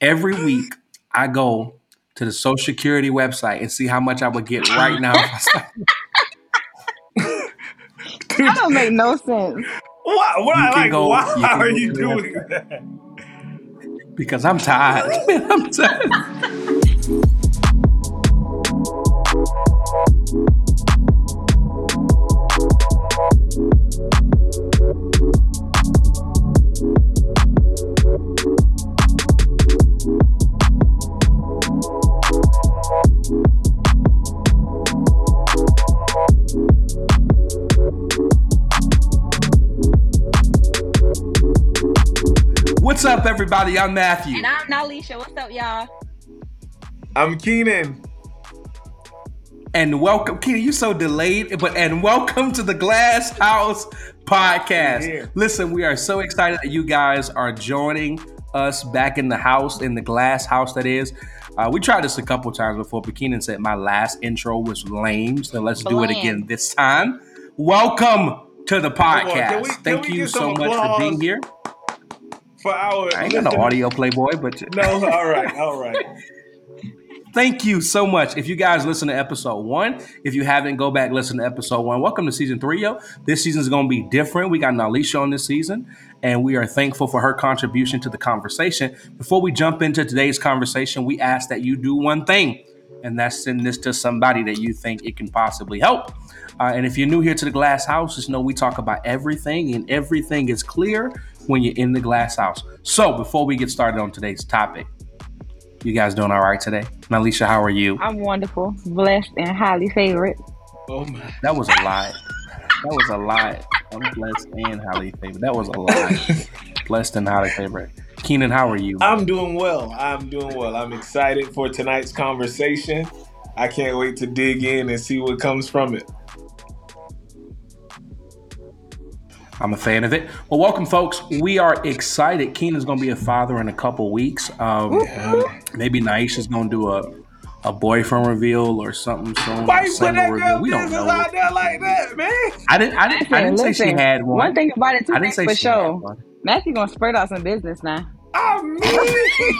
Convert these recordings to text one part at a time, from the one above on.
Every week, I go to the Social Security website and see how much I would get right now. That don't make no sense. Why are you doing that? Because I'm tired. I'm tired. What's up, everybody? I'm Matthew. And I'm Nalisha. What's up, y'all? I'm Keenan. And welcome, Keenan, you so delayed, and welcome to the Glass House Podcast. Listen, we are so excited that you guys are joining us back in the house, in the Glass House, that is. We tried this a couple times before, but Keenan said my last intro was lame, so let's do it again this time. Welcome to the podcast. Thank you so much for being here. I ain't got no audio, Playboy, but no. All right. Thank you so much. If you guys listen to episode 1, if you haven't, go back listen to episode 1. Welcome to season 3, yo. This season is going to be different. We got Nalisha on this season, and we are thankful for her contribution to the conversation. Before we jump into today's conversation, we ask that you do one thing, and that's send this to somebody that you think it can possibly help. And if you're new here to the Glass House, just know we talk about everything, and everything is clear when you're in the Glass House. So before we get started on today's topic, you guys doing all right today? Nalisha, how are you? I'm wonderful, blessed, and highly favored. Oh my! That was a lie. I'm blessed and highly favored. That was a lie. Blessed and highly favored. Keenan, how are you? I'm doing well. I'm excited for tonight's conversation. I can't wait to dig in and see what comes from it. I'm a fan of it. Well, welcome, folks. We are excited. Keenan's going to be a father in a couple weeks. Maybe Naisha's going to do a boyfriend reveal or something soon. Why you put that girl we don't business know out there like that, man? I didn't say she had one. One thing about it, too, I didn't say for she had sure. one. Matthew gonna spread out some business now. I mean,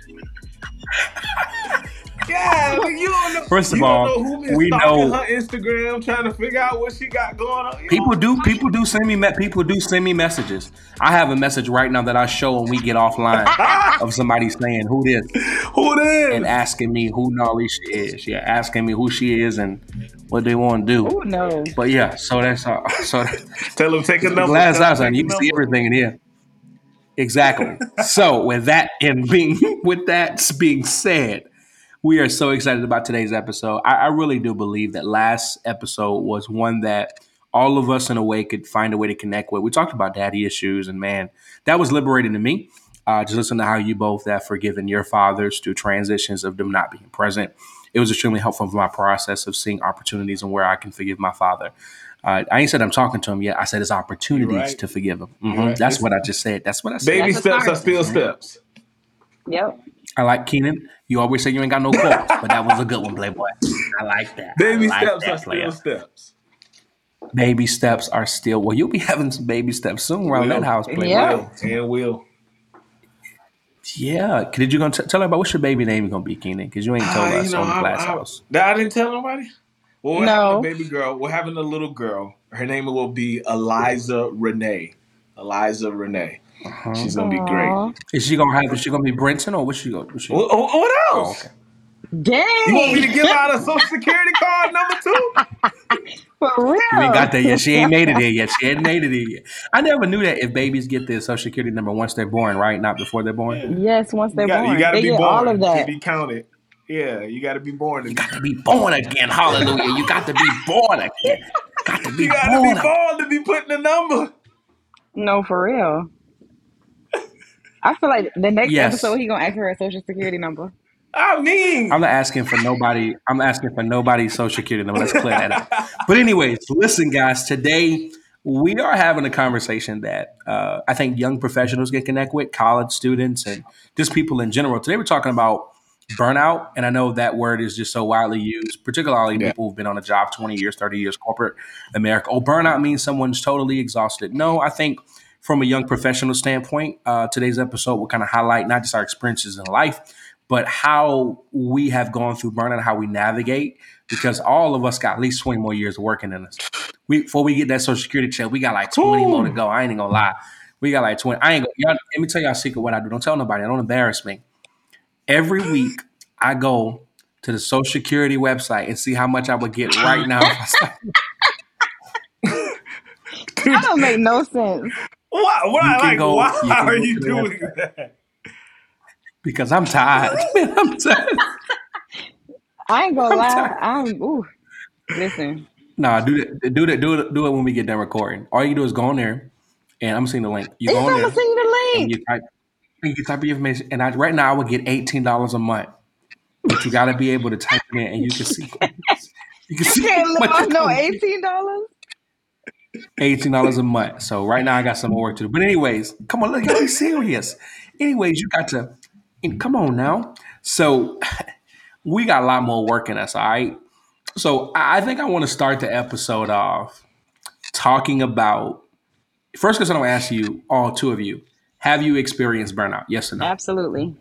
yeah, First of all, we know her Instagram, trying to figure out what she got going on. People do send me messages. I have a message right now that I show when we get offline of somebody saying who this, and asking me who Nalisha is. Yeah, asking me who she is and what they want to do. Who knows? But yeah, so that's so. Tell them take a number. Glass house, and you can see everything in here. Exactly. So with that being said, we are so excited about today's episode. I really do believe that last episode was one that all of us in a way could find a way to connect with. We talked about daddy issues, and man, that was liberating to me. Just listen to how you both have forgiven your fathers through transitions of them not being present. It was extremely helpful for my process of seeing opportunities and where I can forgive my father. I ain't said I'm talking to him yet. I said it's opportunities to forgive him. Mm-hmm. Right. That's what I just said. That's what I said. Baby steps are still steps. Yep. I like Keenan. You always say you ain't got no quotes, but that was a good one, Playboy. I like that. Baby steps are still steps. Baby steps are still. Well, you'll be having some baby steps soon around that house, Playboy. Will. Yeah. Did you gonna tell her about what's your baby name gonna be, Keenan? Because you ain't told us on the Glass House. I didn't tell nobody. Well, we're no. having a baby girl. We're having a little girl. Her name will be Eliza Renee. Uh-huh. She's gonna be great. Is she gonna be Brenton or what's she gonna? What else? Okay. Dang! You want me to give out a social security card number 2? For real? We ain't got that yet. She ain't made it there yet. I never knew that if babies get their social security number once they're born, right? Not before they're born. Yes, once they're born. You gotta be born all of that to be counted. Yeah, you got to be born. You got to be born again. Hallelujah! You got to be born again. You got to be born to be putting the number. No, for real. I feel like the next episode he gonna ask her social security number. I mean, I'm not asking for nobody. I'm asking for nobody's social security number. Let's clear that up. But anyways, listen, guys. Today we are having a conversation that I think young professionals can connect with, college students, and just people in general. Today we're talking about burnout, and I know that word is just so widely used, particularly people who've been on a job 20 years, 30 years, corporate America. Oh, burnout means someone's totally exhausted. No, I think from a young professional standpoint. Today's episode will kind of highlight not just our experiences in life, but how we have gone through burnout, how we navigate, because all of us got at least 20 more years of working in us. Before we get that Social Security check, we got like 20 more to go. I ain't even gonna lie. We got like 20. Let me tell y'all a secret what I do. Don't tell nobody. Don't embarrass me. Every week I go to the Social Security website and see how much I would get right now. That don't make no sense. Why are you doing that? Because I'm tired. I'm tired. I ain't gonna lie. Listen. Nah, do it when we get done recording. All you do is go on there, and I'm gonna send the link. You go on there. Send you the link. And you type your information. And right now I would get $18 a month, but you got to be able to type it in, and you can see. You can't live on no $18. $18 a month. So right now I got some more work to do. But anyways, come on, look, be serious. Anyways, you got to come on now. So we got a lot more work in us, all right? So I think I want to start the episode off talking about, first question I'm going to ask you, all two of you, have you experienced burnout? Yes or no? Absolutely.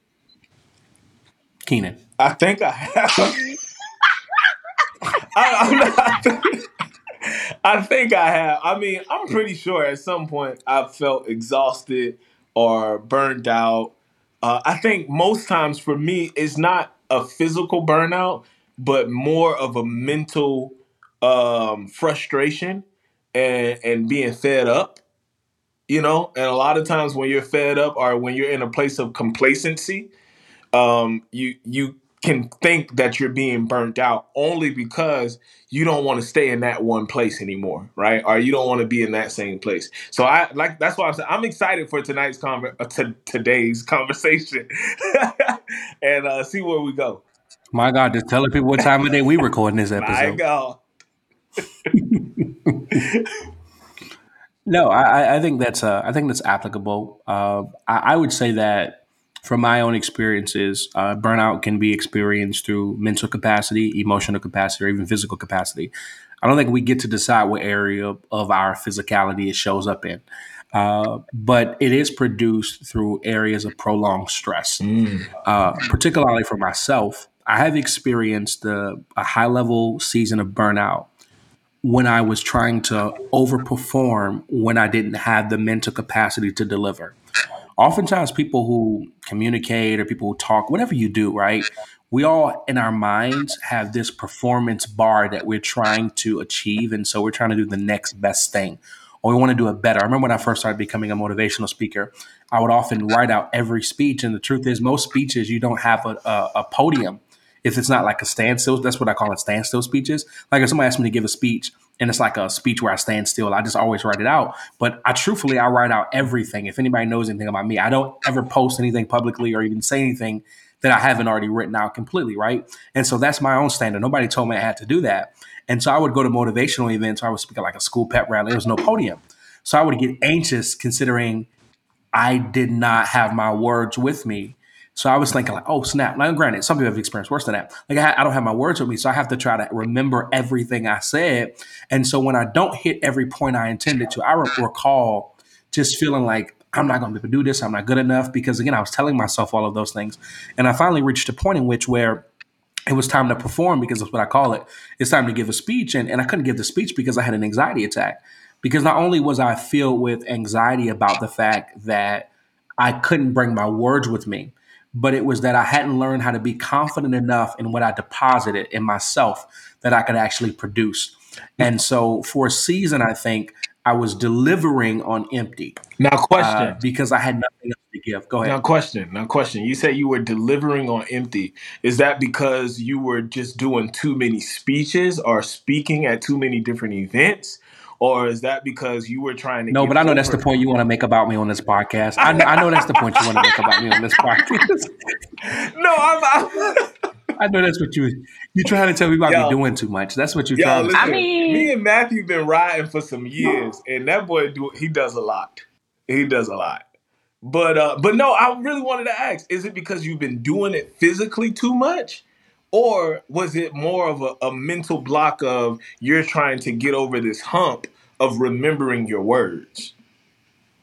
Keenan. I think I have. I think I have. I mean, I'm pretty sure at some point I've felt exhausted or burned out. I think most times for me, it's not a physical burnout, but more of a mental frustration and being fed up, you know? And a lot of times when you're fed up or when you're in a place of complacency, you can think that you're being burnt out only because you don't want to stay in that one place anymore, right? Or you don't want to be in that same place. So that's why I'm excited for today's conversation and see where we go. My God, just telling people what time of day we recording this episode. My God. No, I think that's applicable. I would say that from my own experiences, burnout can be experienced through mental capacity, emotional capacity, or even physical capacity. I don't think we get to decide what area of our physicality it shows up in, but it is produced through areas of prolonged stress. Particularly for myself, I have experienced a high-level season of burnout when I was trying to overperform when I didn't have the mental capacity to deliver. Oftentimes people who communicate or people who talk, whatever you do, right? We all in our minds have this performance bar that we're trying to achieve. And so we're trying to do the next best thing, or we want to do it better. I remember when I first started becoming a motivational speaker, I would often write out every speech. And the truth is most speeches, you don't have a podium. If it's not like a standstill, that's what I call it, standstill speeches. Like if somebody asked me to give a speech and it's like a speech where I stand still, I just always write it out. But I write out everything. If anybody knows anything about me, I don't ever post anything publicly or even say anything that I haven't already written out completely, right? And so that's my own standard. Nobody told me I had to do that. And so I would go to motivational events. I would speak at like a school pep rally. There was no podium. So I would get anxious considering I did not have my words with me. So I was thinking like, oh, snap. Now, granted, some people have experienced worse than that. Like I don't have my words with me, so I have to try to remember everything I said. And so when I don't hit every point I intended to, I recall just feeling like I'm not going to be able to do this. I'm not good enough because, again, I was telling myself all of those things. And I finally reached a point in which where it was time to perform, because that's what I call it. It's time to give a speech. And I couldn't give the speech because I had an anxiety attack. Because not only was I filled with anxiety about the fact that I couldn't bring my words with me, but it was that I hadn't learned how to be confident enough in what I deposited in myself that I could actually produce. And so for a season, I think I was delivering on empty. Now, question. Because I had nothing else to give. Go ahead. Now, question. You say you were delivering on empty. Is that because you were just doing too many speeches or speaking at too many different events? Or is that because you were trying to No, but I know that's the point you want to make about me on this podcast. I know that's the point you want to make about me on this podcast. No, I know that's what you're trying to tell me about me doing too much. That's what you're trying to say. I mean, me and Matthew been riding for some years, and that boy he does a lot. He does a lot. But no, I really wanted to ask, is it because you've been doing it physically too much? Or was it more of a mental block of you're trying to get over this hump of remembering your words?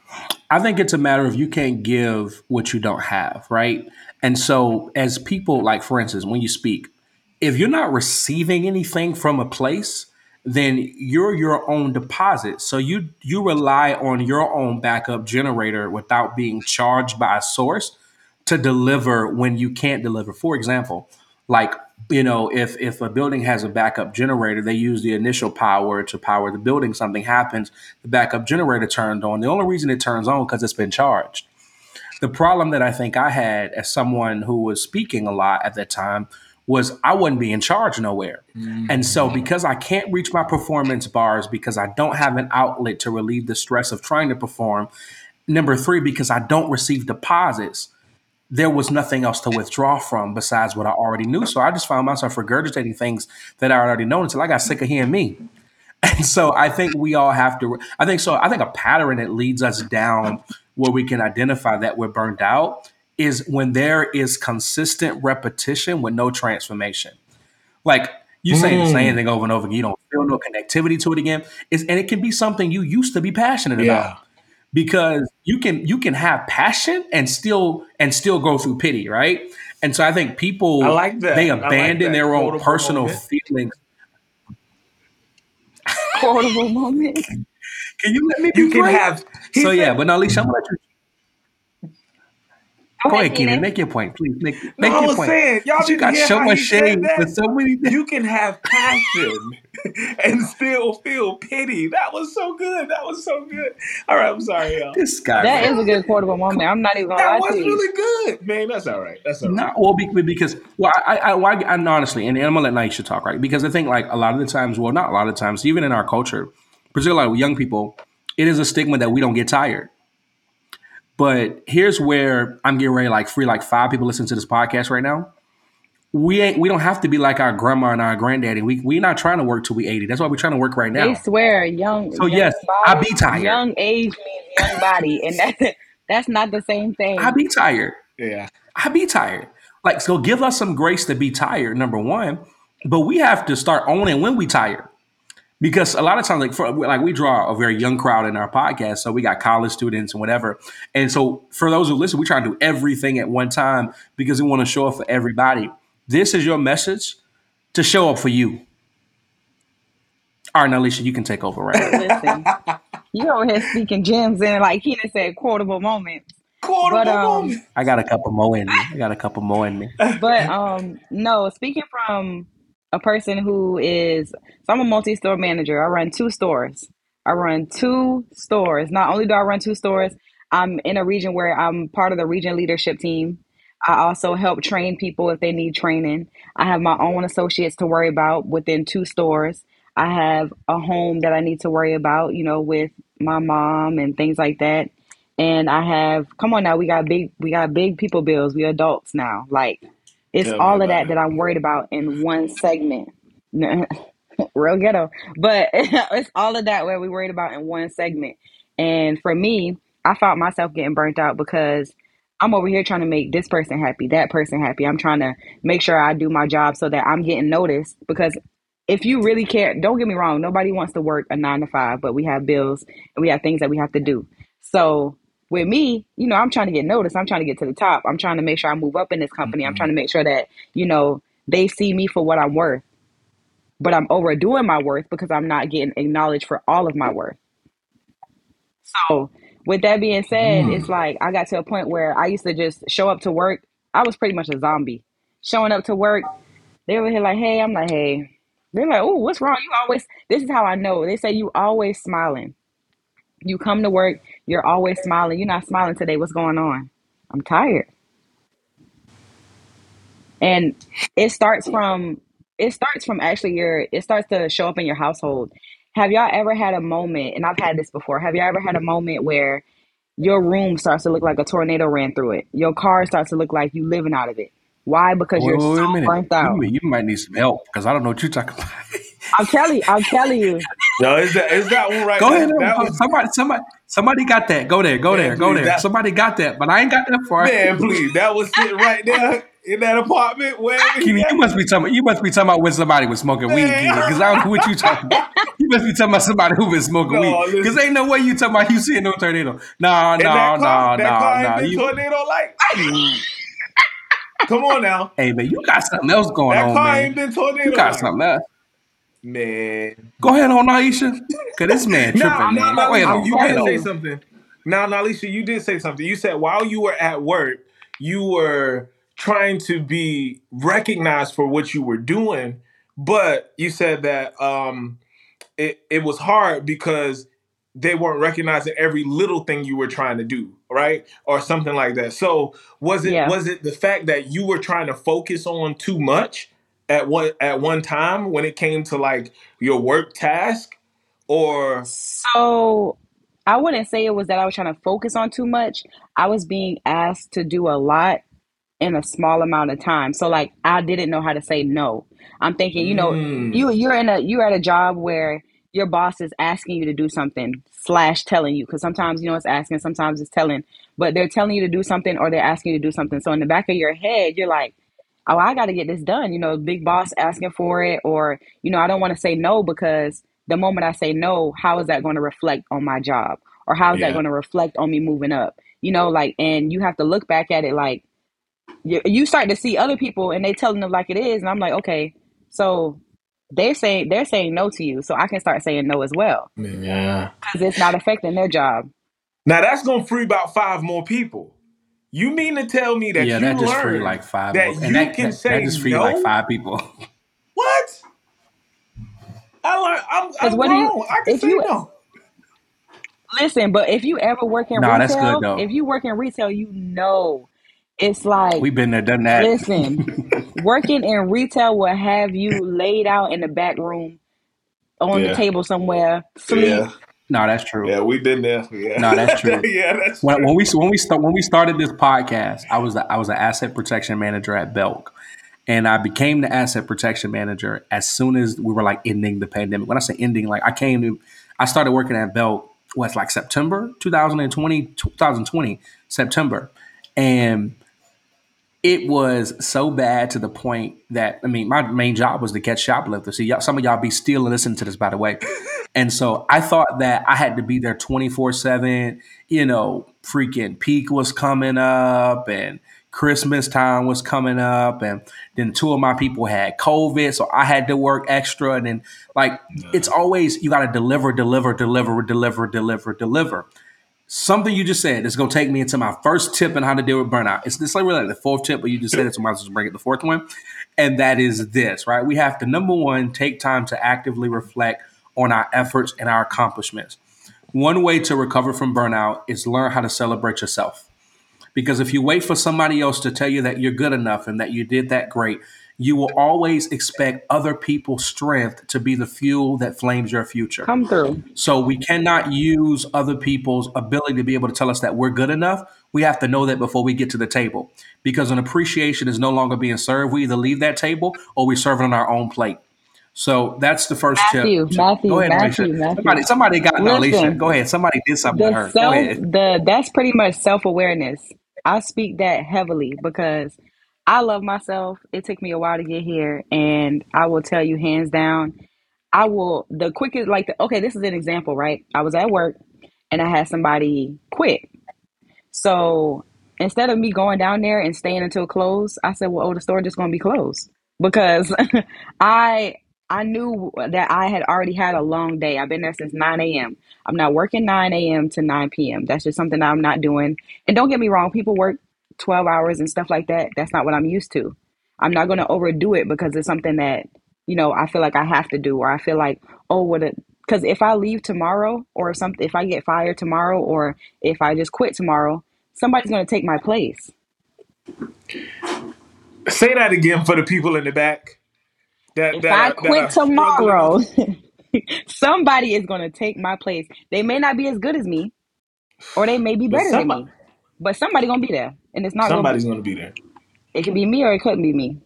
I think it's a matter of you can't give what you don't have, right? And so, as people, like for instance, when you speak, if you're not receiving anything from a place, then you're your own deposit. So you rely on your own backup generator without being charged by a source to deliver when you can't deliver. For example, like if a building has a backup generator, they use the initial power to power the building. Something happens, the backup generator turned on. The only reason it turns on because it's been charged. The problem that I think I had as someone who was speaking a lot at that time was I wasn't being charged nowhere. And so because I can't reach my performance bars because I don't have an outlet to relieve the stress of trying to perform. Number three, because I don't receive deposits, there was nothing else to withdraw from besides what I already knew. So I just found myself regurgitating things that I already know until I got sick of hearing me. And so I think we all have to, I think a pattern that leads us down where we can identify that we're burned out is when there is consistent repetition with no transformation. Like you say the same thing over and over again, you don't feel no connectivity to it again. And it can be something you used to be passionate about. Because you can have passion and still go through pity, right? And so I think people they abandon their own personal feelings. Quotable moment. Can you let me be great? So yeah, but no, Alicia, I'm gonna let you. Go ahead, Keenan. Make your point, please. Make your point. Saying, y'all you got so much shade for so many things. You can have passion and still feel pity. That was so good. All right, I'm sorry, y'all. This guy. That is a good quotable moment. I'm not even gonna lie to you. That was really good, man. That's all right. Not well because I honestly, and I'm gonna let Naisha talk, right? Because I think like a lot of the times, well, not a lot of times, even in our culture, particularly with young people, it is a stigma that we don't get tired. But here's where I'm getting ready, like 5 people listening to this podcast right now. We don't have to be like our grandma and our granddaddy. We're not trying to work till we 80. That's why we're trying to work right now. They swear young. So young yes, body, I be tired. Young age means young body, and that's not the same thing. I be tired. Yeah, I be tired. Like, so give us some grace to be tired, number one. But we have to start owning when we tired. Because a lot of times, we draw a very young crowd in our podcast, so we got college students and whatever. And so for those who listen, we try to do everything at one time because we want to show up for everybody. This is your message to show up for you. All right, now, Alicia, you can take over right now. Listen, you over here speaking gems and like Keenan said, quotable moments. Moments. I got a couple more in me. But no, speaking from a person who is, so I'm a multi-store manager. I run 2 stores. Not only do I run 2 stores, I'm in a region where I'm part of the region leadership team. I also help train people if they need training. I have my own associates to worry about within 2 stores. I have a home that I need to worry about, with my mom and things like that. And I have, come on now, we got big people bills. We adults now. Like, it's all of that I'm worried about in one segment. Real ghetto. But it's all of that where we worried about in one segment. And for me, I found myself getting burnt out because I'm over here trying to make this person happy, that person happy. I'm trying to make sure I do my job so that I'm getting noticed. Because if you really care, don't get me wrong, nobody wants to work a 9 to 5, but we have bills and we have things that we have to do. So with me, I'm trying to get noticed. I'm trying to get to the top. I'm trying to make sure I move up in this company. I'm trying to make sure that, they see me for what I'm worth. But I'm overdoing my worth because I'm not getting acknowledged for all of my worth. So with that being said, it's like I got to a point where I used to just show up to work. I was pretty much a zombie. Showing up to work, they were here like, hey. I'm like, hey. They're like, oh, what's wrong? This is how I know. They say you always smiling. You come to work, you're always smiling. You're not smiling today. What's going on? I'm tired. And it starts actually it starts to show up in your household. Have y'all ever had a moment, and I've had this before, have y'all ever had a moment where your room starts to look like a tornado ran through it? Your car starts to look like you living out of it. Why? Because you're so burnt out. You might need some help because I don't know what you're talking about. I'm telling you. No, is that one right? Go ahead. Somebody got that. Go there. Somebody got that, but I ain't got that far. Man, please, that was sitting right there. in that apartment, wherever Kenny, you must be talking about when somebody was smoking weed, Kenny, because I don't know what you talking about. You must be talking about somebody who been smoking weed, because ain't no way you talking about you seeing no tornado. No. That car ain't been tornado like. Come on now. Hey man, you got something else going on, man. That car ain't been tornado. You got something else. Man. Go ahead on, Aisha. Cause this man tripping, man. Go ahead on. You did say something. Now, Alicia, you did say something. You said while you were at work, you were trying to be recognized for what you were doing, but you said that it was hard because they weren't recognizing every little thing you were trying to do, right? Or something like that. So was it the fact that you were trying to focus on too much at one time when it came to like your work task? Or So I wouldn't say it was that I was trying to focus on too much. I was being asked to do a lot in a small amount of time. So like I didn't know how to say no. I'm thinking, you're at a job where your boss is asking you to do something / telling you, because sometimes it's asking, sometimes it's telling, but they're telling you to do something or they're asking you to do something. So in the back of your head, you're like, oh, I got to get this done. Big boss asking for it, or I don't want to say no, because the moment I say no, how is that going to reflect on my job, or how is that going to reflect on me moving up? And you have to look back at it like, you start to see other people and they telling them like it is, and I'm like, okay, so they're saying no to you, so I can start saying no as well. Yeah, because it's not affecting their job. Now that's gonna free about 5 more people. You mean to tell me that you that just free learned like 5 that more, you and that can say that just free no? like 5 people. What? I learned. I'm what grown. I can say no. Listen, but if you ever work in Nah, that's good retail, though. if you work in retail, it's like, We've been there, done that. Listen, working in retail will have you laid out in the back room on the table somewhere, sleep. Yeah. No, that's true. Yeah, we've been there. Yeah. No, that's true. Yeah, that's when, true. when we started this podcast, I was an asset protection manager at Belk, and I became the asset protection manager as soon as we were like ending the pandemic. When I say ending, like I started working at Belk. What's like September 2020 September, and it was so bad to the point that, I mean, my main job was to catch shoplifters. See, some of y'all be still listening to this, by the way. And so I thought that I had to be there 24/7. Freaking peak was coming up and Christmas time was coming up. And then 2 of my people had COVID. So I had to work extra. And then it's always, you got to deliver. Something you just said is going to take me into my first tip on how to deal with burnout. It's like really the 4th tip, but you just said it, so I might as well bring it the 4th one. And that is this, right? We have to, number one, take time to actively reflect on our efforts and our accomplishments. One way to recover from burnout is learn how to celebrate yourself. Because if you wait for somebody else to tell you that you're good enough and that you did that great, you will always expect other people's strength to be the fuel that flames your future. Come through. So we cannot use other people's ability to be able to tell us that we're good enough. We have to know that before we get to the table, because an appreciation is no longer being served. We either leave that table or we serve it on our own plate. So that's the first tip. Go ahead, Alicia. Somebody got no, Alicia. Go ahead. Somebody did something to her. Go ahead. That's pretty much self-awareness. I speak that heavily because I love myself. It took me a while to get here, and I will tell you hands down, the quickest, okay, this is an example, right? I was at work and I had somebody quit. So instead of me going down there and staying until close, I said, well, the store just going to be closed, because I knew that I had already had a long day. I've been there since 9 a.m. I'm not working 9 a.m. to 9 p.m. That's just something that I'm not doing. And don't get me wrong, people work 12 hours and stuff like that. That's not what I'm used to. I'm not going to overdo it because it's something that, I feel like I have to do, or I feel like, because if I leave tomorrow or something, if I get fired tomorrow, or if I just quit tomorrow, somebody's going to take my place. Say that again for the people in the back. If I quit tomorrow, somebody is going to take my place. They may not be as good as me, or they may be better than me, but somebody's going to be there. And it's not somebody's going to be there. It could be me or it couldn't be me.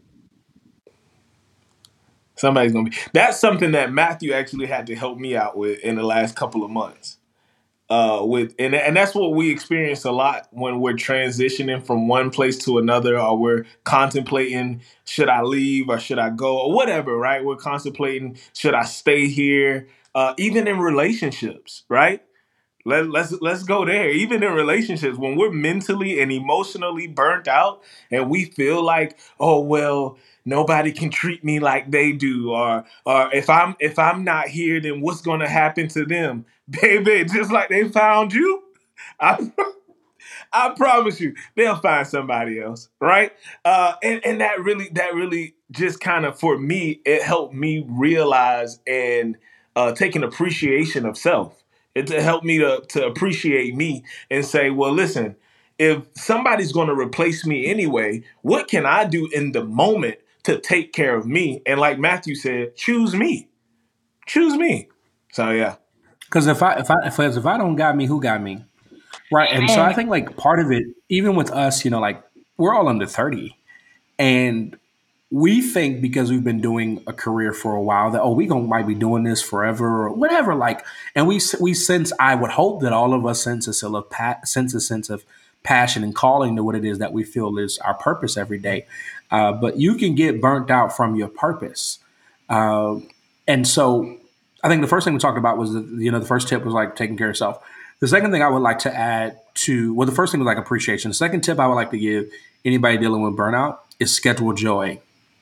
Somebody's going to be. That's something that Matthew actually had to help me out with in the last couple of months. And that's what we experience a lot when we're transitioning from one place to another, or we're contemplating, should I leave or should I go, or whatever, right? We're contemplating, should I stay here? Even in relationships, right? Let's go there. Even in relationships, when we're mentally and emotionally burnt out, and we feel like, oh well, nobody can treat me like they do, or if I'm not here, then what's going to happen to them, baby? Just like they found you, I I promise you, they'll find somebody else, right? And that really just kind of, for me, it helped me realize and take an appreciation of self. It helped me to appreciate me and say, well, listen, if somebody's going to replace me anyway, what can I do in the moment to take care of me? And like Matthew said, choose me. So yeah, Because if I don't got me, who got me? Right. And so I Amen. think like part of it, even with us, like we're all under 30. And we think because we've been doing a career for a while that, oh, we gonna might be doing this forever or whatever. Like, and we sense, I would hope that all of us sense a sense of passion and calling to what it is that we feel is our purpose every day. But you can get burnt out from your purpose. Uh, and so I think the first thing we talked about was the first tip was like taking care of yourself. The second thing I would like to add to, well, the first thing was like appreciation. The second tip I would like to give anybody dealing with burnout is schedule joy.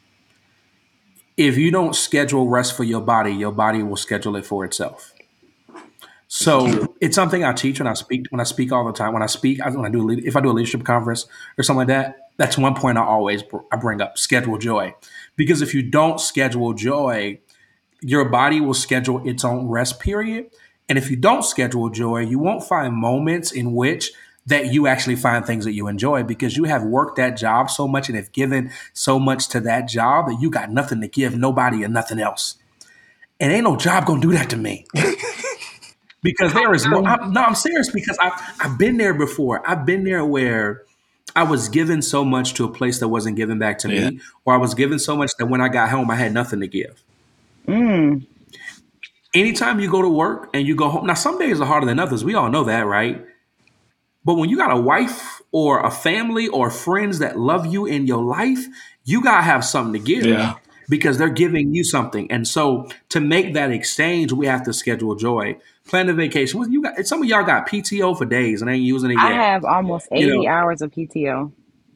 If you don't schedule rest for your body will schedule it for itself. this is true. So it's something I teach when I speak all the time. If I do a leadership conference or something like that, that's one point I bring up: schedule joy, because if you don't schedule joy, your body will schedule its own rest period. And if you don't schedule joy, you won't find moments in which that you actually find things that you enjoy, because you have worked that job so much and have given so much to that job that you got nothing to give nobody and nothing else. And ain't no job gonna do that to me, because there is True. I'm serious, because I've been there before. I've been there where I was given so much to a place that wasn't given back to Yeah. me, or I was given so much that when I got home I had nothing to give. Mm. Anytime you go to work and you go home, now some days are harder than others. We all know that, right? But when you got a wife or a family or friends that love you in your life, you gotta have something to give, Yeah. because they're giving you something. And so to make that exchange, we have to schedule joy. Plan a vacation. Well, some of y'all got PTO for days and ain't using it I yet. have almost You 80 know, hours of PTO.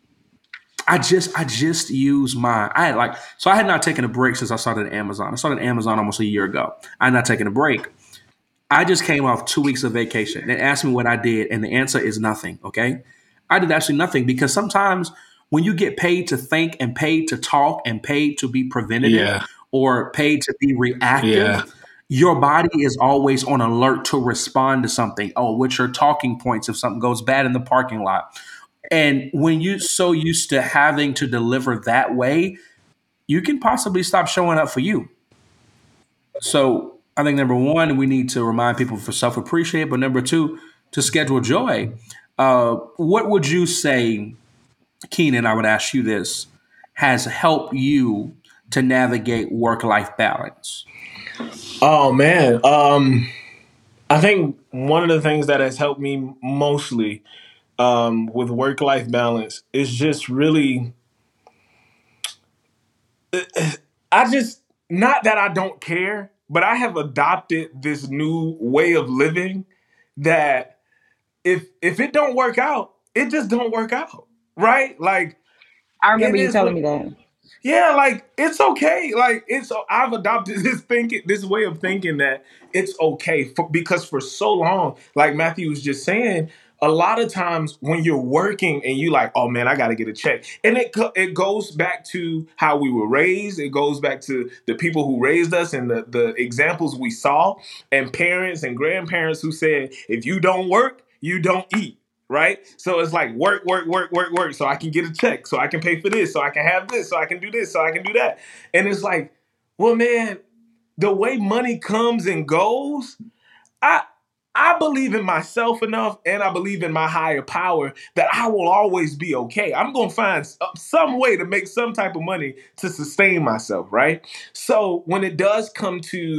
I just used mine. I had not taken a break since I started at Amazon. I started at Amazon almost a year ago. I had not taken a break. I just came off 2 weeks of vacation. They asked me what I did, and the answer is nothing. Okay. I did actually nothing, because sometimes when you get paid to think and paid to talk and paid to be preventative Yeah. or paid to be reactive, Yeah. your body is always on alert to respond to something. Oh, what's your talking points if something goes bad in the parking lot? And when you're so used to having to deliver that way, you can possibly stop showing up for you. So I think number one, we need to remind people for self appreciate, but number two, to schedule joy. What would you say, Keenan? I would ask you this: has helped you to navigate work life balance? Oh man. I think one of the things that has helped me mostly with work life balance is just really, I just, not that I don't care, but I have adopted this new way of living that if it don't work out, it just don't work out, right? Like I it remember you is telling what. me that. Yeah, like it's okay. Like I've adopted this way of thinking that it's okay because for so long, like Matthew was just saying, a lot of times when you're working and you like, oh man, I got to get a check, and it goes back to how we were raised. It goes back to the people who raised us and the examples we saw, and parents and grandparents who said, if you don't work, you don't eat, right? So it's like work, work, work, work, work, so I can get a check, so I can pay for this, so I can have this, so I can do this, so I can do that. And it's like, well, man, the way money comes and goes, I I believe in myself enough, and I believe in my higher power that I will always be okay. I'm gonna find some way to make some type of money to sustain myself, right? So when it does come to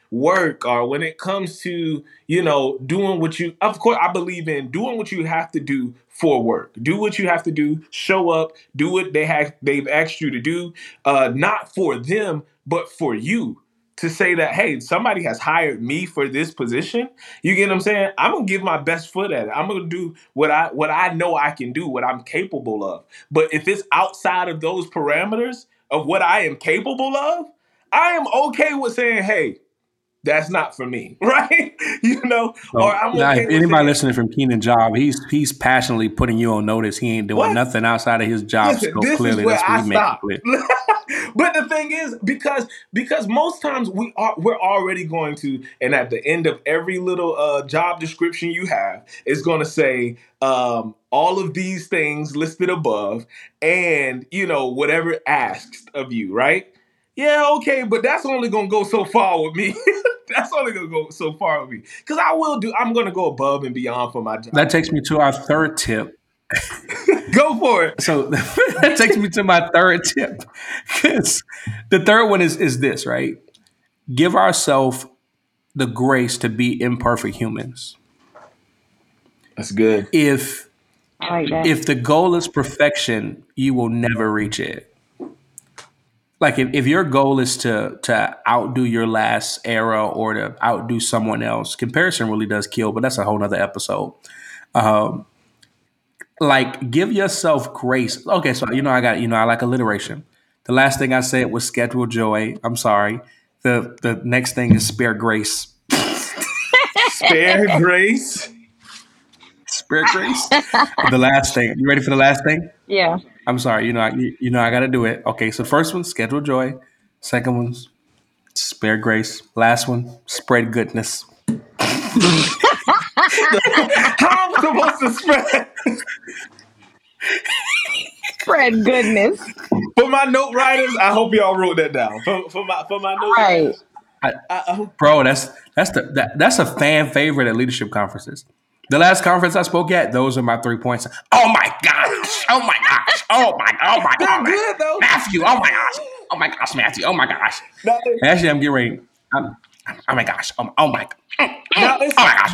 work, or when it comes to, you know, doing what you, of course, I believe in doing what you have to do for work. Do what you have to do, show up, do what they've asked you to do, not for them, but for you. To say that, hey, somebody has hired me for this position. You get what I'm saying? I'm gonna give my best foot at it. I'm gonna do what I know I can do, what I'm capable of. But if it's outside of those parameters of what I am capable of, I am okay with saying, hey, that's not for me, right? You know, or So I'm now, okay if with anybody saying, listening from Keenan Job, he's passionately putting you on notice. He ain't doing what? nothing outside of his job Listen, scope. this is Clearly, where that's what I he making stop. clear. But the thing is, because most times we're already going to, and at the end of every little job description you have, it's going to say all of these things listed above, and you know whatever asked of you, right? Yeah, okay, but that's only going to go so far with me. That's only going to go so far with me because I'm going to go above and beyond for my That job. takes me to our third tip. Go for it. So that takes me to my third tip. 'Cause the third one is this, right? Give ourselves the grace to be imperfect humans. That's good. If I like that. if the goal is perfection, you will never reach it. Like if your goal is to outdo your last era or to outdo someone else, comparison really does kill, but that's a whole nother episode. Um, like give yourself grace. Okay, so I like alliteration. The last thing I said was schedule joy. I'm sorry. The next thing is spare grace. Spare grace. Spare grace. The last thing. You ready for the last thing? Yeah. I'm sorry. I got to do it. Okay, so first one, schedule joy. Second one's spare grace. Last one, spread goodness. How am I supposed to spread? Spread goodness. For my note writers, I hope y'all wrote that down. For my note Right. writers, I, I hope. bro, that's a fan favorite at leadership conferences. The last conference I spoke at, those are my 3 points. Oh my gosh! Oh my gosh! Oh my They're gosh! good though. Matthew! Oh my gosh! Oh my gosh, Matthew! Oh my gosh! Now, Actually, I'm getting ready. Oh my gosh! Oh my! now Oh my gosh!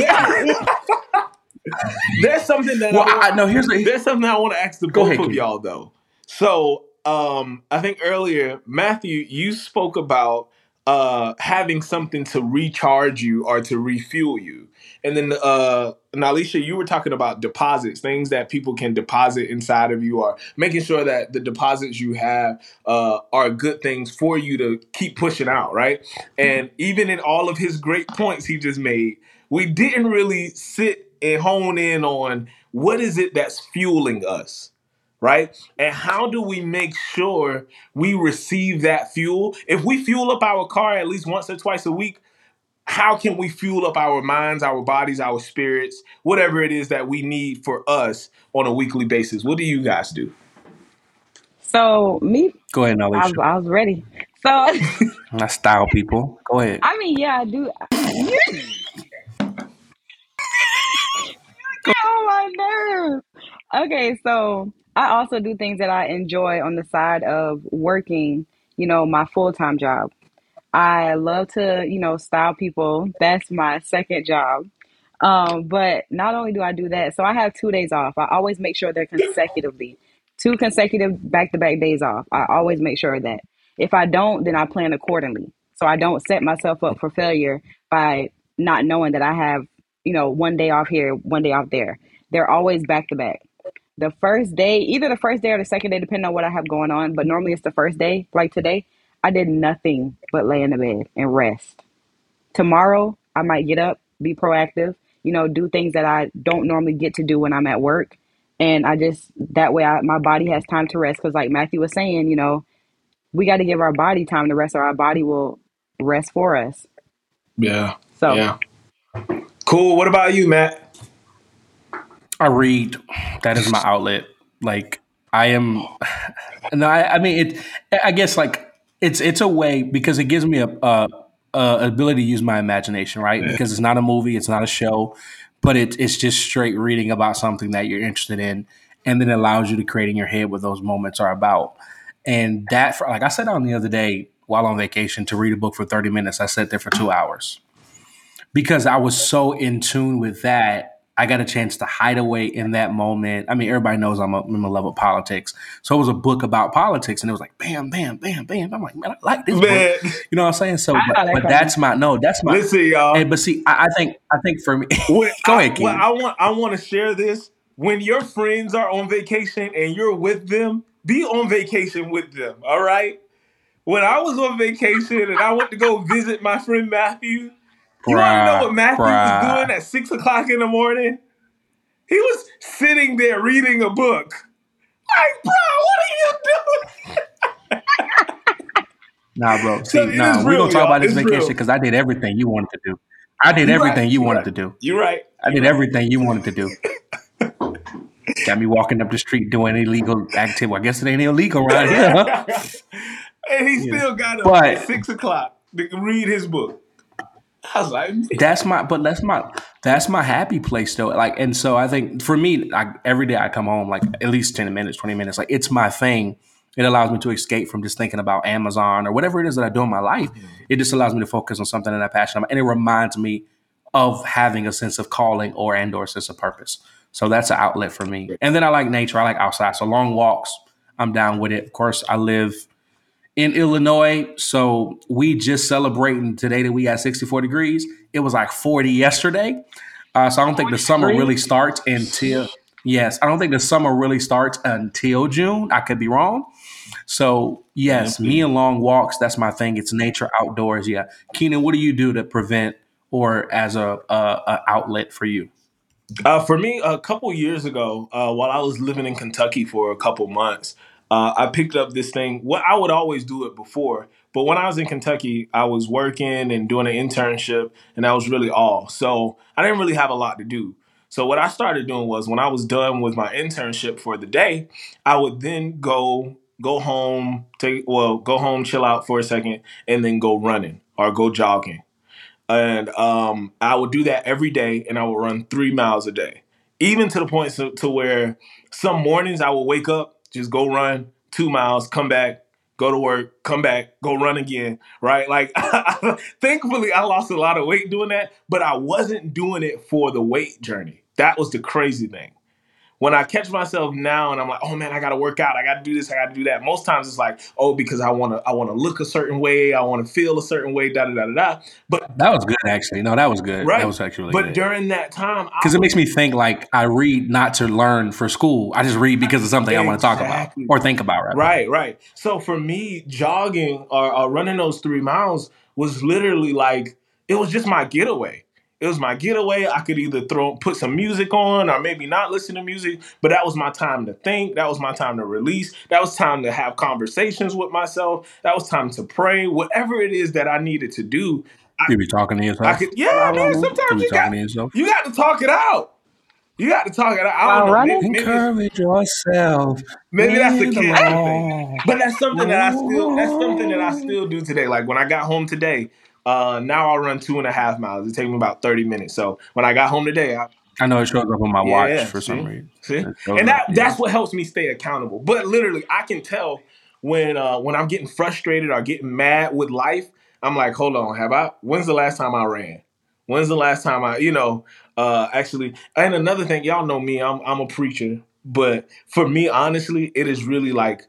there's something that Well, no. there's something I want to ask the Go both ahead, of Keith. y'all though. So, I think earlier, Matthew, you spoke about having something to recharge you or to refuel you, and then Nalisha, you were talking about deposits, things that people can deposit inside of you, or making sure that the deposits you have are good things for you to keep pushing out, right? And even in all of his great points he just made, we didn't really sit and hone in on what is it that's fueling us, right? And how do we make sure we receive that fuel? If we fuel up our car at least once or twice a week, how can we fuel up our minds, our bodies, our spirits, whatever it is that we need for us on a weekly basis? What do you guys do? So me, Go ahead, Alicia. I was ready. So I style people. Go ahead. I mean, yeah, I do. You get on my nerves. Okay, so I also do things that I enjoy on the side of working. My full time job. I love to, style people. That's my second job. But not only do I do that, so I have 2 days off. I always make sure they're consecutively, 2 consecutive back to back days off. I always make sure of that. If I don't, then I plan accordingly. So I don't set myself up for failure by not knowing that I have, one day off here, one day off there. They're always back to back. The first day, either the first day or the second day, depending on what I have going on, but normally it's the first day, like today, I did nothing but lay in the bed and rest. Tomorrow, I might get up, be proactive, do things that I don't normally get to do when I'm at work. And that way, my body has time to rest. Because, like Matthew was saying, we got to give our body time to rest, or our body will rest for us. Yeah. So, Yeah. Cool. What about you, Matt? I read. That is my outlet. Like I am. No, I mean it. I guess like it's a way because it gives me a ability to use my imagination, right? Yeah. Because it's not a movie, it's not a show, but it's just straight reading about something that you're interested in, and then it allows you to create in your head what those moments are about. And that, like I said on the other day, while on vacation to read a book for 30 minutes. I sat there for 2 hours because I was so in tune with that. I got a chance to hide away in that moment. I mean, everybody knows I'm a love of politics. So it was a book about politics, and it was like, bam, bam, bam, bam. I'm like, man, I like this book. You know what I'm saying? So, but that's my. Listen, y'all. Hey, but see, I think for me, go ahead, Ken. I want to share this. When your friends are on vacation and you're with them, be on vacation with them. All right. When I was on vacation and I went to go visit my friend Matthew, you want to know what Matthew was doing at 6 o'clock in the morning? He was sitting there reading a book. Like, bro, what are you doing? Nah, bro. See, we're going to talk about this vacation because I did everything you wanted to do. I did everything you wanted to do. You're right. I did everything you wanted to do. Got me walking up the street doing illegal activity. Well, I guess it ain't illegal around here, huh? And he still got up at 6 o'clock to read his book. I was like, that's my happy place though. Like, and so I think for me, every day I come home like at least 10 minutes, 20 minutes. Like it's my thing. It allows me to escape from just thinking about Amazon or whatever it is that I do in my life. It just allows me to focus on something that I'm passionate about, and it reminds me of having a sense of calling or a sense of purpose. So that's an outlet for me. And then I like nature. I like outside. So long walks, I'm down with it. Of course, I live in Illinois, so we just celebrating today that we got 64 degrees. It was like 40 yesterday. So I don't think the summer really starts until, I don't think the summer really starts until June. I could be wrong. So yes, me and long walks, that's my thing. It's nature, outdoors. Yeah. Keenan, what do you do to prevent or as a outlet for you? For me, a couple years ago, while I was living in Kentucky for a couple months, I picked up this thing. Well, I would always do it before, but when I was in Kentucky, I was working and doing an internship, and that was really all. So I didn't really have a lot to do. So what I started doing was when I was done with my internship for the day, I would then go home, go home, chill out for a second, and then go running or go jogging. And I would do that every day, and I would run 3 miles a day, even to the point to where some mornings I would wake up, just go run 2 miles, come back, go to work, come back, go run again, right? Like, thankfully, I lost a lot of weight doing that, but I wasn't doing it for the weight journey. That was the crazy thing. When I catch myself now and I'm like, oh man, I got to work out. I got to do this. I got to do that. Most times it's like, oh, because I want to look a certain way. I want to feel a certain way, da, da, da, da. But that was good, actually. No, that was good. Right. That was actually good. But during that time, because it makes me think like I read not to learn for school. I just read because of something I want to talk about or think about. Right. So for me, jogging or running those 3 miles was literally like, it was just my getaway. It was my getaway. I could either put some music on or maybe not listen to music, but that was my time to think. That was my time to release. That was time to have conversations with myself. That was time to pray. Whatever it is that I needed to do. You be talking to yourself? Man, sometimes you got to talk it out. You got to talk it out. I don't know. Encourage yourself. Maybe that's the kid thing. But that's something that I still do today. Like when I got home today, now I'll run 2.5 miles. It takes me about 30 minutes. So when I got home today, I know it shows up on my watch for some reason. See? And that's what helps me stay accountable. But literally, I can tell when I'm getting frustrated or getting mad with life, I'm like, hold on, when's the last time I ran? When's the last time actually, and another thing, y'all know me, I'm a preacher, but for me, honestly, it is really like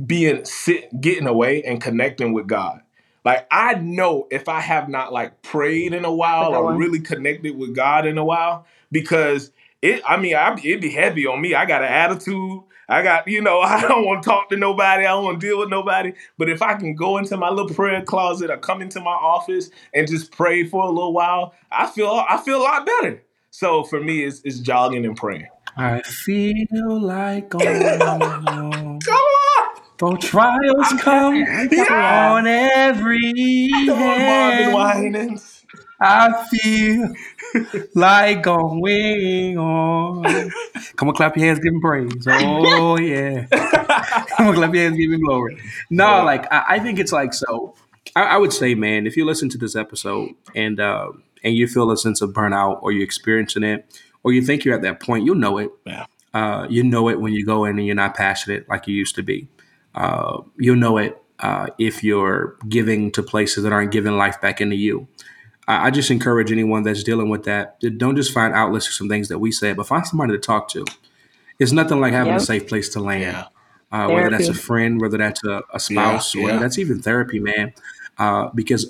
getting away and connecting with God. Like, I know if I have not like prayed in a while or really connected with God in a while, because it'd be heavy on me. I got an attitude. I don't want to talk to nobody. I don't want to deal with nobody. But if I can go into my little prayer closet or come into my office and just pray for a little while, I feel a lot better. So for me, it's jogging and praying. I feel like going on. Come on. Though trials come on every hand, I feel like going on. Come on, clap your hands, give him praise. Oh, yeah. Come on, clap your hands, give him glory. No, like, I think it's like, so I would say, man, if you listen to this episode and you feel a sense of burnout or you're experiencing it or you think you're at that point, you'll know it. Yeah. You know it when you go in and you're not passionate like you used to be. You'll know it if you're giving to places that aren't giving life back into you. I just encourage anyone that's dealing with that, don't just find outlets for some things that we say, but find somebody to talk to. It's nothing like having a Yep. safe place to land, Yeah. whether that's a Therapy. friend, whether that's a Yeah. spouse, whether Yeah. that's even therapy, man. Because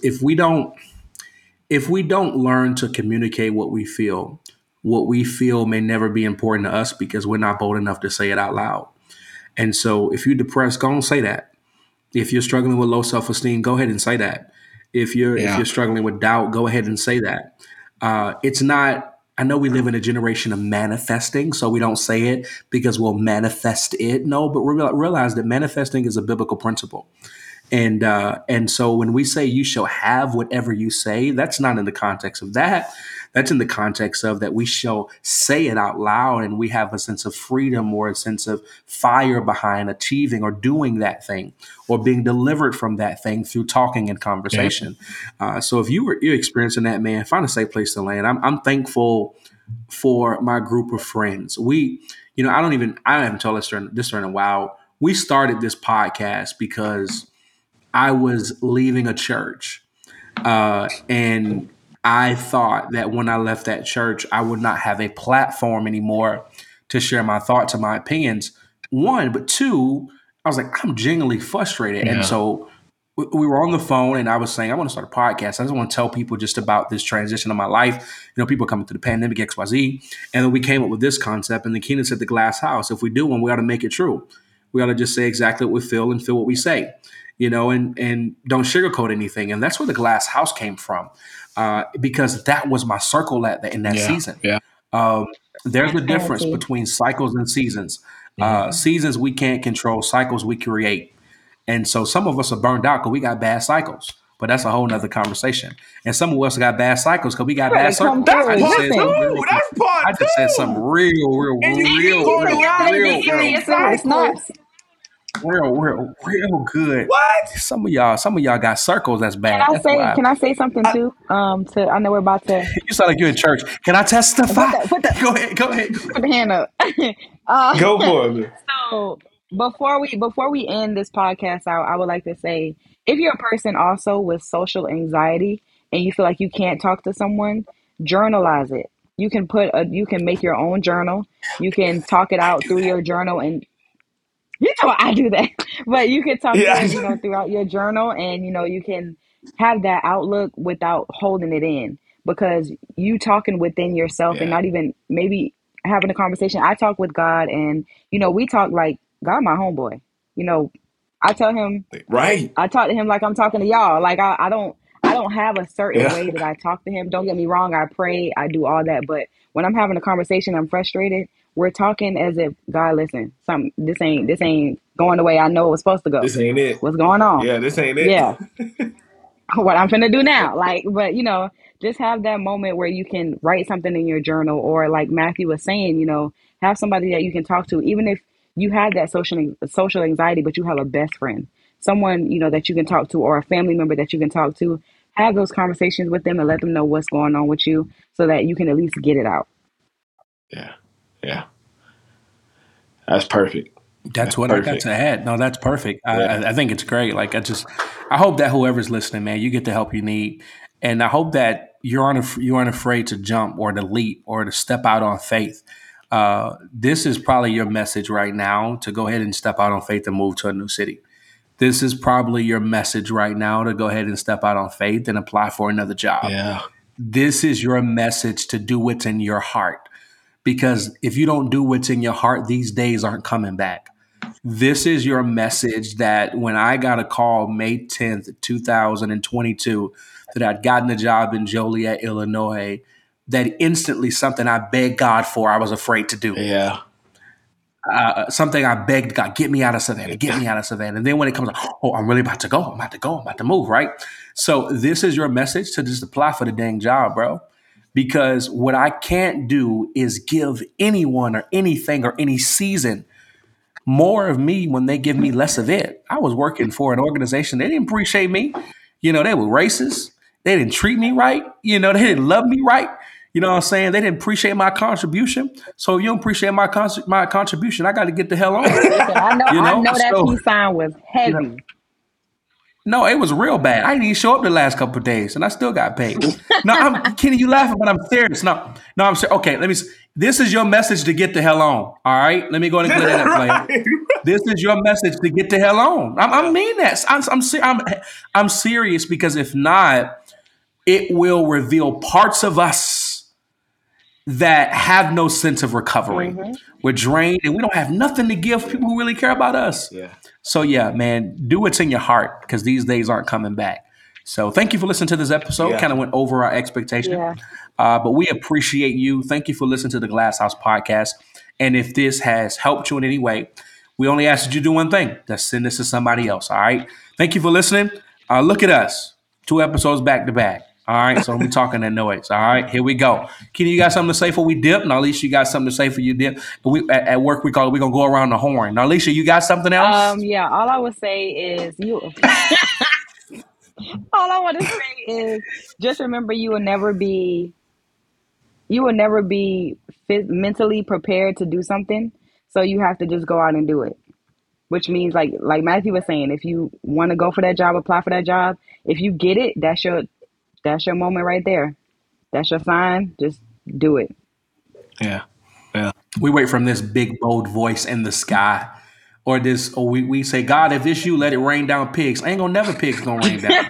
if we don't learn to communicate what we feel may never be important to us because we're not bold enough to say it out loud. And so if you're depressed, go and say that. If you're struggling with low self-esteem, go ahead and say that. If Yeah. you're struggling with doubt, go ahead and say that. It's not. I know we live in a generation of manifesting, so we don't say it because we'll manifest it. No, but we realize that manifesting is a biblical principle. And so when we say you shall have whatever you say, that's not in the context of that. That's in the context of that we shall say it out loud and we have a sense of freedom or a sense of fire behind achieving or doing that thing or being delivered from that thing through talking and conversation. So if you're experiencing that, man, find a safe place to land. I'm thankful for my group of friends. I haven't told this during a while. We started this podcast because I was leaving a church. And I thought that when I left that church, I would not have a platform anymore to share my thoughts and my opinions. One, but two, I was like, I'm genuinely frustrated. And Yeah. so we were on the phone and I was saying, I want to start a podcast. I just want to tell people just about this transition of my life. People coming through the pandemic, XYZ. And then we came up with this concept. And then Keenan said the glass house. If we do one, we ought to make it true. We ought to just say exactly what we feel and feel what we say. And don't sugarcoat anything. And that's where the glass house came from, because that was my circle in that season. Yeah. There's a difference Transparency. between cycles and seasons. Seasons we can't control, cycles we create. And so some of us are burned out because we got bad cycles. But that's a whole nother conversation. And some of us got bad cycles because we got bad come circles. through. I just said Listen. something real- That's part I just said something real good. What? Some of y'all got circles that's bad. That's why. Can I say something too? I know we're about to You sound like you're in church. Can I testify? Put that- Go ahead. put the hand up. Go for it. So before we end this podcast out, I would like to say, if you're a person also with social anxiety and you feel like you can't talk to someone, journalize it. You can make your own journal. You can talk it out through your journal, and I do that. But you can talk Yeah. it, throughout your journal, and you can have that outlook without holding it in, because you talking within yourself and Yeah. not even maybe having a conversation. I talk with God, and we talk like God, my homeboy. I tell him, Right. I talk to him like I'm talking to y'all. Like I don't have a certain Yeah. way that I talk to him. Don't get me wrong, I pray, I do all that, but when I'm having a conversation, I'm frustrated. We're talking as if, God, listen, this ain't going the way I know it was supposed to go. This ain't it. What's going on? Yeah, this ain't it. Yeah. What I'm finna do now. But just have that moment where you can write something in your journal, or like Matthew was saying, have somebody that you can talk to, even if you have that social anxiety, but you have a best friend, someone, that you can talk to, or a family member that you can talk to. Have those conversations with them and let them know what's going on with you so that you can at least get it out. Yeah. Yeah. That's perfect. That's what I got to add. No, that's perfect. I think it's great. I hope that whoever's listening, man, you get the help you need. And I hope that you aren't afraid to jump or to leap or to step out on faith. This is probably your message right now, to go ahead and step out on faith and move to a new city. This is probably your message right now, to go ahead and step out on faith and apply for another job. Yeah. This is your message to do what's in your heart. Because if you don't do what's in your heart, these days aren't coming back. This is your message that when I got a call May 10th, 2022, that I'd gotten a job in Joliet, Illinois, that instantly something I begged God for, I was afraid to do. Yeah. Something I begged God, get me out of Savannah, get me out of Savannah. And then when it comes, I'm really about to go. I'm about to move, right? So this is your message, to just apply for the dang job, bro. Because what I can't do is give anyone or anything or any season more of me when they give me less of it. I was working for an organization. They didn't appreciate me. They were racist. They didn't treat me right. They didn't love me right. You know what I'm saying? They didn't appreciate my contribution. So if you don't appreciate my contribution, I got to get the hell on. Listen, I know that peace sign was heavy. No, it was real bad. I didn't even show up the last couple of days, and I still got paid. No, Kenny, you laughing, but I'm serious. No, I'm serious. Okay, this is your message to get the hell on. All right, let me go ahead and clear that up, player. This is your message to get the hell on. I mean that. I'm serious, because if not, it will reveal parts of us that have no sense of recovery. Mm-hmm. We're drained, and we don't have nothing to give people who really care about us. Yeah. So yeah, man, do what's in your heart, because these days aren't coming back. So thank you for listening to this episode. Yeah. Kind of went over our expectation, but we appreciate you. Thank you for listening to the Glass House Podcast. And if this has helped you in any way, we only ask that you do one thing: to send this to somebody else. All right. Thank you for listening. Look at us, 2 episodes back to back. All right, so we talking that noise. All right, here we go. Kenny, you got something to say before we dip? Nalisha, you got something to say for you dip? We at work we're gonna go around the horn. Nalisha, you got something else? Yeah. All I would say is you. All I want to say is just remember you will never be mentally prepared to do something, so you have to just go out and do it. Which means like Matthew was saying, if you want to go for that job, apply for that job. If you get it, that's your moment right there. That's your sign. Just do it. Yeah. We wait from this big, bold voice in the sky. Or we say, God, if it's you, let it rain down pigs. Ain't gonna never pigs gonna rain down.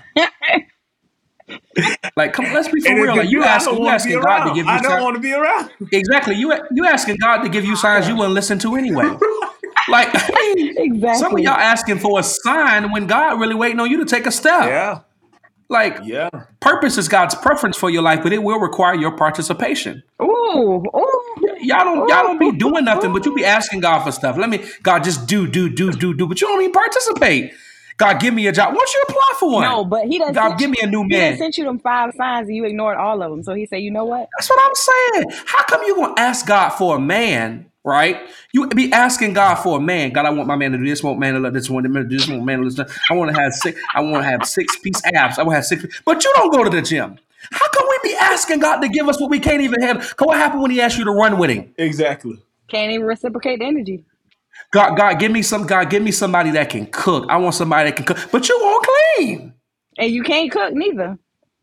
Like, come, let's be for real. Like, you asking God to give you. I don't want to be around. Exactly. You asking God to give you signs you wouldn't listen to anyway. Like, exactly. Some of y'all asking for a sign when God really waiting on you to take a step. Yeah. Like, purpose is God's preference for your life, but it will require your participation. Ooh. Y'all don't be doing nothing, but you be asking God for stuff. God, just do, but you don't even participate. God, give me a job. Why don't you apply for one? No, but he doesn't. God, give me a new man. He done sent you them 5 signs and you ignored all of them. So he said, you know what? That's what I'm saying. How come you gonna ask God for a man? Right? You be asking God for a man. God, I want my man to do this. I want man to look this. I want man to do this. I want man to listen. I want to have 6-piece abs. I want to have 6. But you don't go to the gym. How come we be asking God to give us what we can't even have? Cause what happened when He asked you to run with Him? Exactly. Can't even reciprocate the energy. God, give me somebody that can cook. I want somebody that can cook. But you won't clean. And you can't cook neither.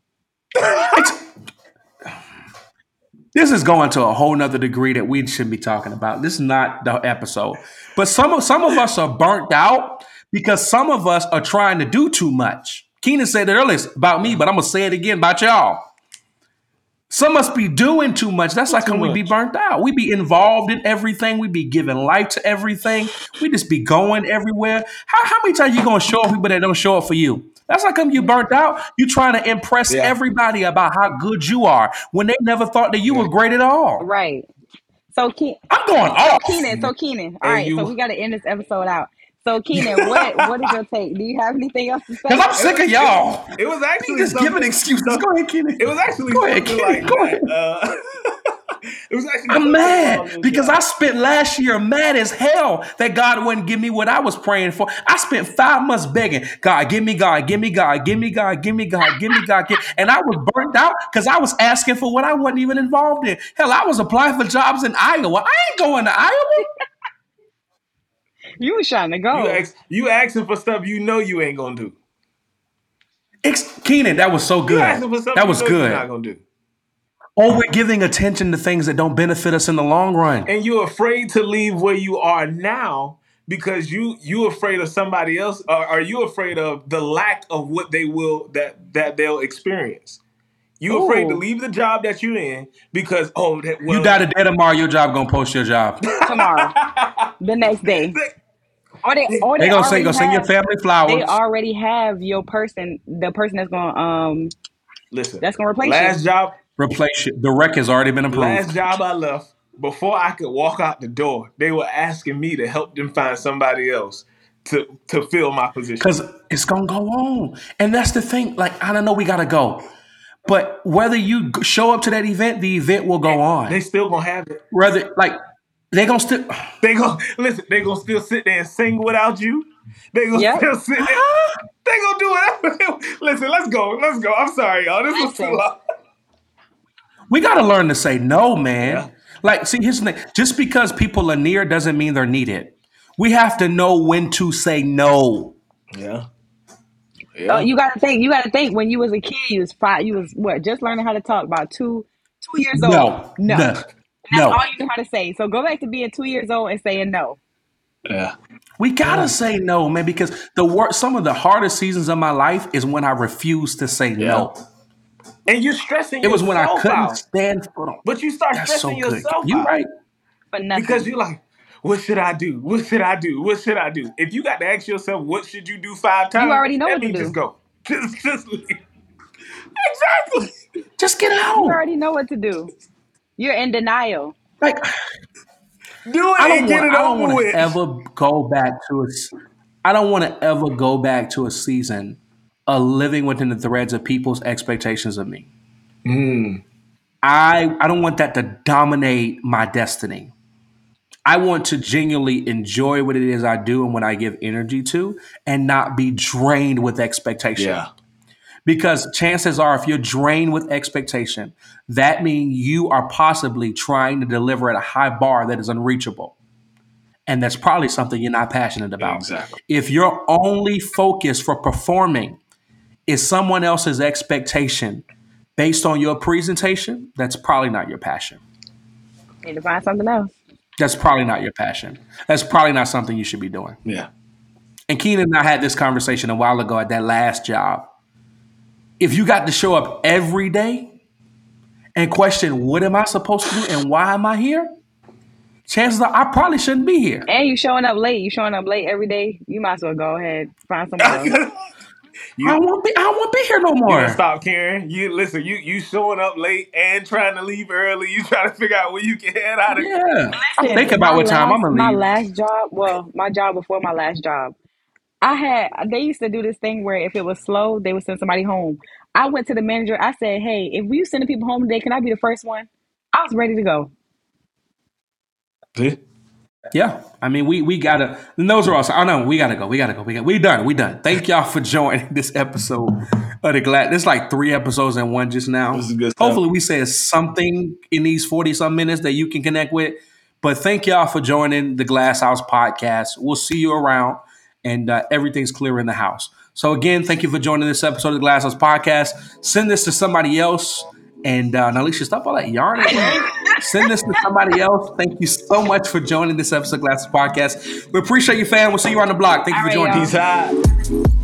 This is going to a whole nother degree that we shouldn't be talking about. This is not the episode. But some of us are burnt out because some of us are trying to do too much. Keenan said it earlier about me, but I'm going to say it again about y'all. Some must be doing too much. That's like when we be burnt out. We be involved in everything. We be giving life to everything. We just be going everywhere. How many times you going to show up people that don't show up for you? That's like you burnt out. You trying to impress everybody about how good you are when they never thought that you were great at all. Right. So I'm going off. Keenan. All right. So we got to end this episode out. So Keenan, what is your take? Do you have anything else to say? Because I'm sick of y'all. It was actually just giving excuses. Go ahead, Keenan. It was actually go ahead, Keenan. Go ahead. It was actually. I'm mad because I spent last year mad as hell that God wouldn't give me what I was praying for. I spent 5 months begging God, give me God, give me God, give me God, give me God, give me God, and I was burnt out because I was asking for what I wasn't even involved in. Hell, I was applying for jobs in Iowa. I ain't going to Iowa. You was trying to go. You asking for stuff you know you ain't gonna do. Keenan, that was so good. That was good. You're not gonna do. Or we're giving attention to things that don't benefit us in the long run. And you're afraid to leave where you are now because you afraid of somebody else. Are you afraid of the lack of what they will that they'll experience? You afraid to leave the job that you're in because you die today tomorrow. Your job gonna post your job tomorrow, the next day. Or they gonna send your family flowers. They already have your person, the person that's gonna listen. That's gonna replace last you. job. Replace you. The wreck has already been approved. Last job I left, before I could walk out the door, they were asking me to help them find somebody else to fill my position. Because it's gonna go on, and that's the thing. Like, I don't know, we gotta go. But whether you show up to that event, the event will go on. They still gonna have it. Whether they gonna still they gonna still sit there and sing without you. They gonna still sit there. They gonna do whatever. Listen, let's go. I'm sorry, y'all. This was too long. We gotta learn to say no, man. Yeah. Like, see, here's the thing. Just because people are near doesn't mean they're needed. We have to know when to say no. Yeah. Yeah. You gotta think. You gotta think. When you was a kid, you was 5. You was what? Just learning how to talk. About 2 years old. No, No, no, and that's all no. you know how to say. So go back to being 2 years old and saying no. Yeah. We gotta say no, man, because some of the hardest seasons of my life is when I refused to say no. And you're stressing It was when I yourself couldn't out. stand for them. But you start That's so stressing good. yourself You out. right. For nothing. Because you're like, what should I do? What should I do? What should I do? If you got to ask yourself, what should you do 5 times? You already know that what to means do. just go. Just leave. Exactly. Just get out. You already know what to do. You're in denial. Like, Do it and get it I don't over want with. to ever go back to I don't want to ever go back to a season of living within the threads of people's expectations of me. I don't want that to dominate my destiny. I want to genuinely enjoy what it is I do and what I give energy to and not be drained with expectation. Yeah. Because chances are, if you're drained with expectation, that means you are possibly trying to deliver at a high bar that is unreachable. And that's probably something you're not passionate about. Exactly. If your only focus for performing is someone else's expectation based on your presentation, that's probably not your passion. Need to find something else. That's probably not your passion. That's probably not something you should be doing. Yeah. And Keenan and I had this conversation a while ago at that last job. If you got to show up every day and question, what am I supposed to do and why am I here? Chances are I probably shouldn't be here. And you showing up late. You showing up late every day. You might as well go ahead find somewhere else. I won't be here no You more. gonna stop caring? You showing up late and trying to leave early. You trying to figure out where you can head out of. Yeah. Listen, Think about what time I'm gonna My leave. last job, well, my job before my last job, they used to do this thing where if it was slow, they would send somebody home. I went to the manager. I said, hey, if you sending people home today, can I be the first one? I was ready to go. Yeah. I mean, we gotta, and those are also, oh no, we gotta go. We done. Thank y'all for joining this episode of the Glad. There's like 3 episodes in one just now. This is good stuff. Hopefully we said something in these 40-some minutes that you can connect with. But thank y'all for joining the Glass House podcast. We'll see you around, and everything's clear in the house. So again, thank you for joining this episode of the Glass House podcast. Send this to somebody else. And Alicia, stop all that yarning. Send this to somebody else. Thank you so much for joining this episode of Glass House podcast. We appreciate you, fam. We'll see you on the block. Thank you for joining. Peace out.